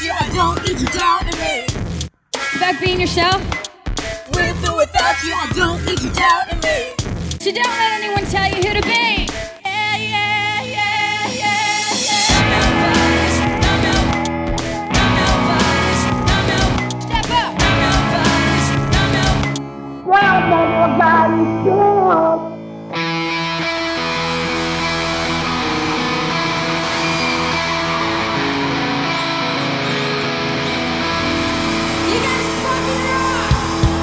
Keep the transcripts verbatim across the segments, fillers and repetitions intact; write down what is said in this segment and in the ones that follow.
you, I don't need you doubting me. Back being yourself? With or without you, I don't need you doubting me. So don't let anyone tell you who to be. Yeah, yeah, yeah, yeah, yeah. Step up. Well, nobody's good. You guys fucking rock.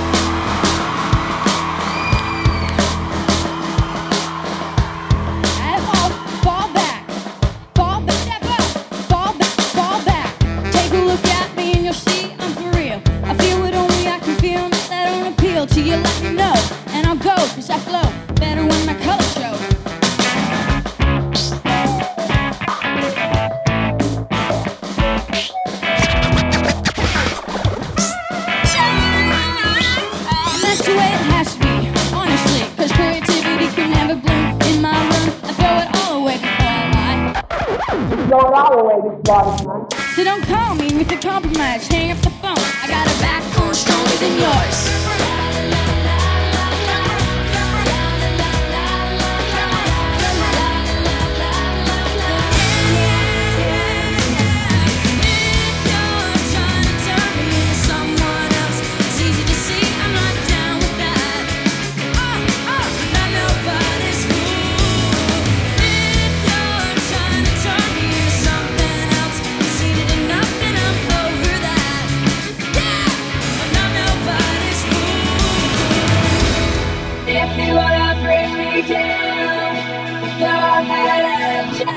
And fall, fall back, fall back, step up, fall back, fall back. Take a look at me and you'll see I'm for real. I feel what only I can feel, and if that don't appeal to you, let me know. And I'll go, cause I flow better when my colors show. And that's the way it has to be, honestly. Cause creativity can never bloom in my room. I throw it all away before I lie. Throw it all away, this body, man. So don't call me with a compromise. Hang up the phone. I got a backbone stronger than yours. If you wanna bring me down, go ahead and Go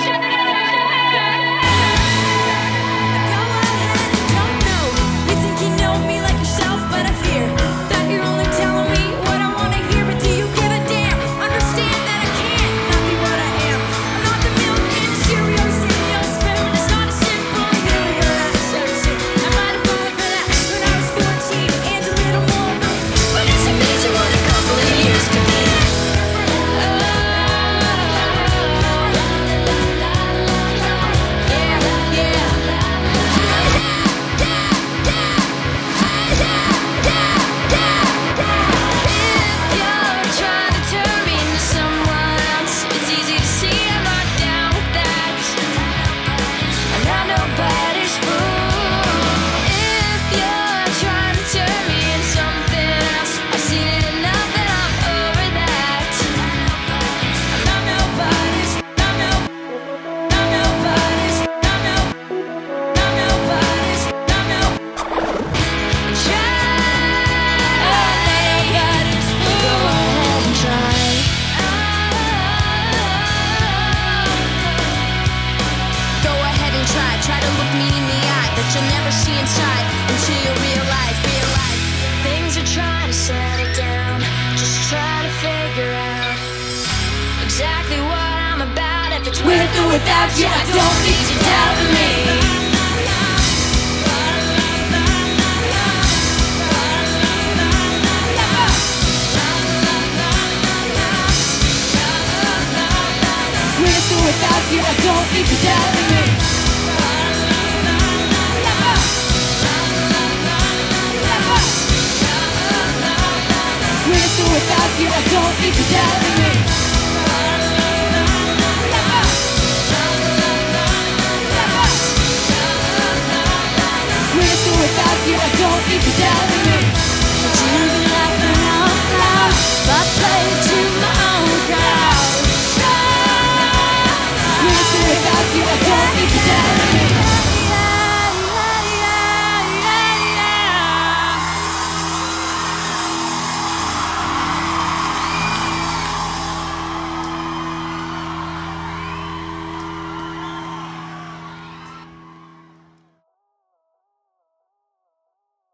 ahead and don't know. You think you know me like yourself, but I fear that you're only telling me what I wanna hear. But do you give a damn? Understand that I can't not be what I am. I'm not the milk and the cereal, cereal spoon. It's not as simple as you, you're not so soon. I might have fallen for that when I was fourteen and a little more room. But it's amazing what a couple of years could be. Try to look me in the eye, but you'll never see inside until you realize, realize things are trying to settle down. Just try to figure out exactly what I'm about. If it's with or without you, I don't need you doubting me. With or without you, I don't need you doubting me. With or without you, I don't need you doubting me. With or without you, I don't need you doubting me. But you've been laughing out loud, but